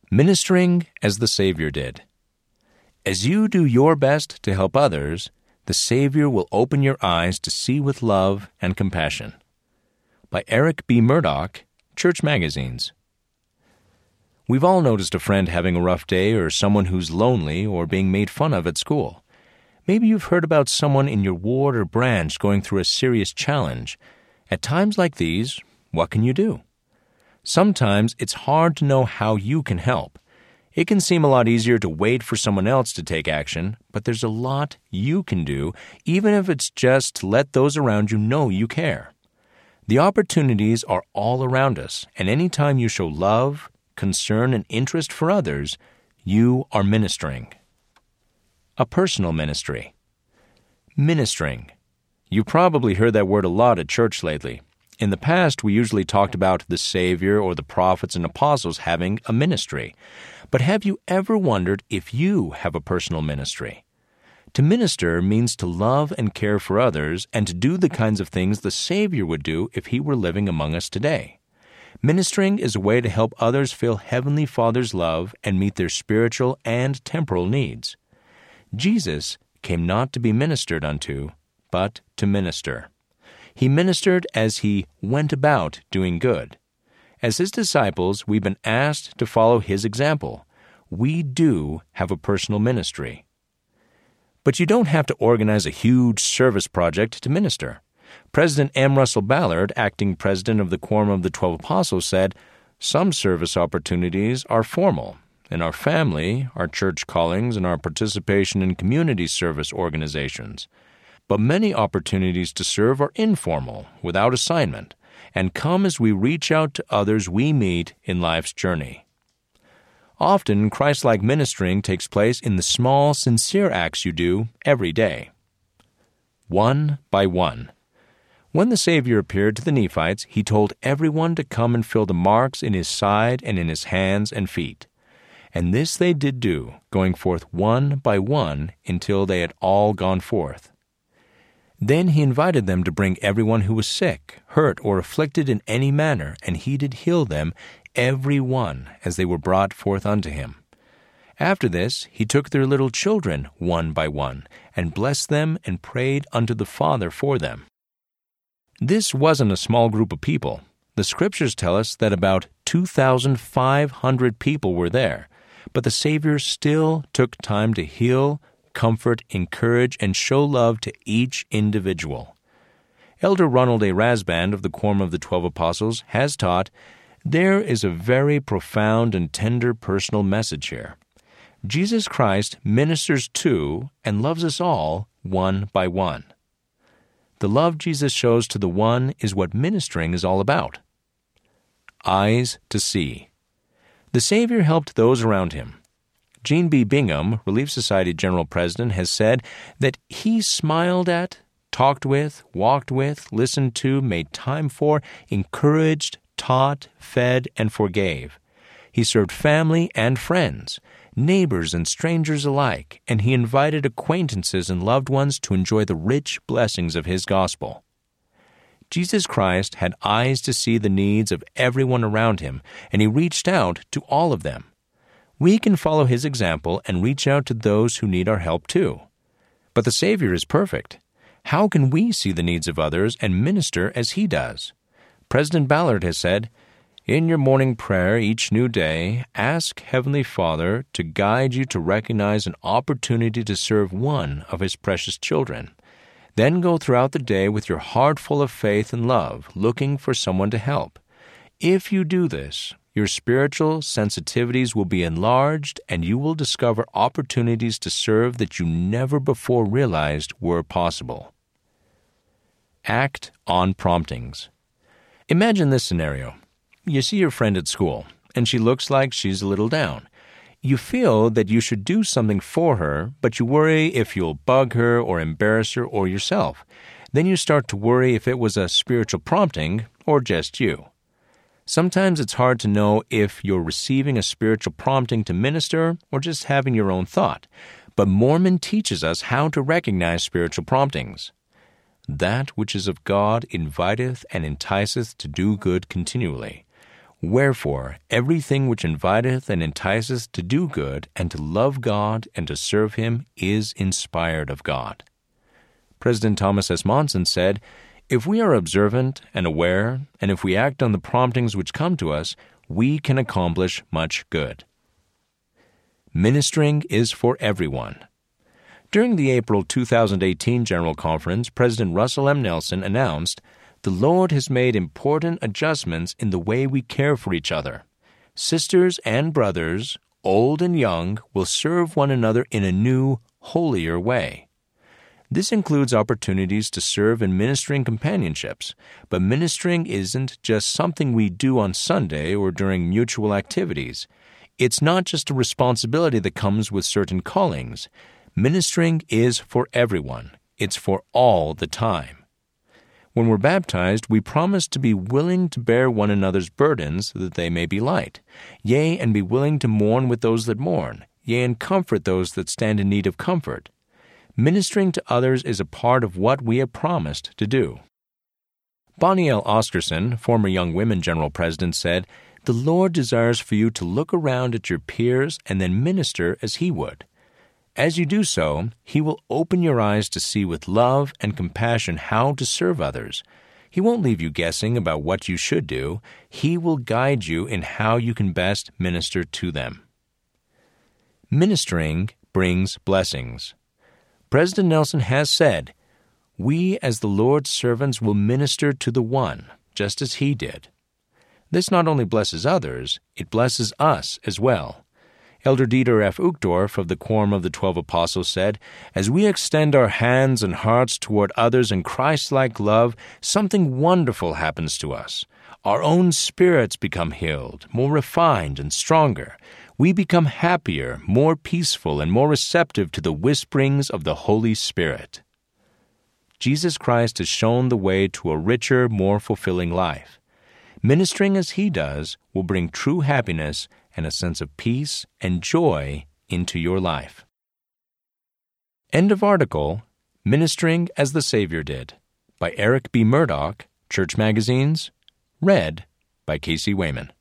Ministering as the Savior did. As you do your best to help others, the Savior will open your eyes to see with love and compassion. By Eric B. Murdoch, Church Magazines. We've all noticed a friend having a rough day or someone who's lonely or being made fun of at school. Maybe you've heard about someone in your ward or branch going through a serious challenge. At times like these, what can you do? Sometimes it's hard to know how you can help. It can seem a lot easier to wait for someone else to take action, but there's a lot you can do, even if it's just to let those around you know you care. The opportunities are all around us, and anytime you show love, concern, and interest for others, you are ministering. A personal ministry. Ministering. You probably heard that word a lot at church lately. In the past, we usually talked about the Savior or the prophets and apostles having a ministry. But have you ever wondered if you have a personal ministry? To minister means to love and care for others and to do the kinds of things the Savior would do if He were living among us today. Ministering is a way to help others feel Heavenly Father's love and meet their spiritual and temporal needs. Jesus came not to be ministered unto, but to minister. He ministered as He went about doing good. As His disciples, we've been asked to follow His example. We do have a personal ministry. But you don't have to organize a huge service project to minister. President M. Russell Ballard, acting president of the Quorum of the 12 Apostles, said, "Some service opportunities are formal. In our family, our church callings, and our participation in community service organizations. But many opportunities to serve are informal, without assignment, and come as we reach out to others we meet in life's journey." Often, Christ-like ministering takes place in the small, sincere acts you do every day. One by one. When the Savior appeared to the Nephites, He told everyone to come and fill the marks in His side and in His hands and feet. And this they did do, going forth one by one until they had all gone forth. Then He invited them to bring everyone who was sick, hurt, or afflicted in any manner, and He did heal them, every one, as they were brought forth unto Him. After this, He took their little children one by one, and blessed them and prayed unto the Father for them. This wasn't a small group of people. The Scriptures tell us that about 2,500 people were there, but the Savior still took time to heal, comfort, encourage, and show love to each individual. Elder Ronald A. Rasband of the Quorum of the 12 Apostles has taught, there is a very profound and tender personal message here. Jesus Christ ministers to and loves us all one by one. The love Jesus shows to the one is what ministering is all about. Eyes to see. The Savior helped those around Him. Gene B. Bingham, Relief Society General President, has said that He smiled at, talked with, walked with, listened to, made time for, encouraged, taught, fed, and forgave. He served family and friends, neighbors and strangers alike, and He invited acquaintances and loved ones to enjoy the rich blessings of His gospel. Jesus Christ had eyes to see the needs of everyone around Him, and He reached out to all of them. We can follow His example and reach out to those who need our help too. But the Savior is perfect. How can we see the needs of others and minister as He does? President Ballard has said, "In your morning prayer each new day, ask Heavenly Father to guide you to recognize an opportunity to serve one of His precious children. Then go throughout the day with your heart full of faith and love, looking for someone to help. If you do this, your spiritual sensitivities will be enlarged and you will discover opportunities to serve that you never before realized were possible." Act on promptings. Imagine this scenario. You see your friend at school, and she looks like she's a little down. You feel that you should do something for her, but you worry if you'll bug her or embarrass her or yourself. Then you start to worry if it was a spiritual prompting or just you. Sometimes it's hard to know if you're receiving a spiritual prompting to minister or just having your own thought. But Mormon teaches us how to recognize spiritual promptings. That which is of God inviteth and enticeth to do good continually. Wherefore, everything which inviteth and enticeth to do good and to love God and to serve Him is inspired of God. President Thomas S. Monson said, "If we are observant and aware, and if we act on the promptings which come to us, we can accomplish much good." Ministering is for everyone. During the April 2018 General Conference, President Russell M. Nelson announced, "The Lord has made important adjustments in the way we care for each other. Sisters and brothers, old and young, will serve one another in a new, holier way. This includes opportunities to serve in ministering companionships, but ministering isn't just something we do on Sunday or during mutual activities. It's not just a responsibility that comes with certain callings. Ministering is for everyone. It's for all the time. When we're baptized, we promise to be willing to bear one another's burdens that they may be light, yea, and be willing to mourn with those that mourn, yea, and comfort those that stand in need of comfort. Ministering to others is a part of what we have promised to do." Bonnie L. Oscarson, former Young Women General President, said, "The Lord desires for you to look around at your peers and then minister as He would. As you do so, He will open your eyes to see with love and compassion how to serve others. He won't leave you guessing about what you should do. He will guide you in how you can best minister to them." Ministering brings blessings. President Nelson has said, "We as the Lord's servants will minister to the one, just as He did." This not only blesses others, it blesses us as well. Elder Dieter F. Uchtdorf of the Quorum of the 12 Apostles said, "As we extend our hands and hearts toward others in Christ-like love, something wonderful happens to us. Our own spirits become healed, more refined and stronger. We become happier, more peaceful, and more receptive to the whisperings of the Holy Spirit." Jesus Christ has shown the way to a richer, more fulfilling life. Ministering as He does will bring true happiness and a sense of peace and joy into your life. End of article, Ministering as the Savior Did, by Eric B. Murdoch, Church Magazines, read by Casey Wayman.